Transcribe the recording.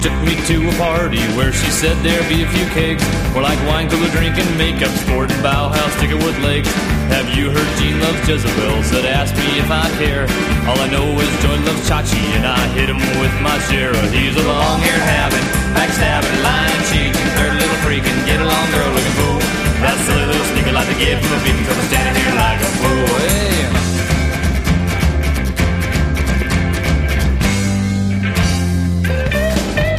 Took me to a party where she said there'd be a few kegs, more like wine, cooler drinking, makeup, sporting, Bauhaus, ticket with legs. Have you heard Gene loves Jezebel? Said ask me if I care. All I know is Joy loves Chachi, and I hit him with my share. He's a long-haired having, backstabbing, lying, cheating, dirty little freak, and get along girl looking fool. That silly little sneaker like to give him a beating, 'cause I'm standing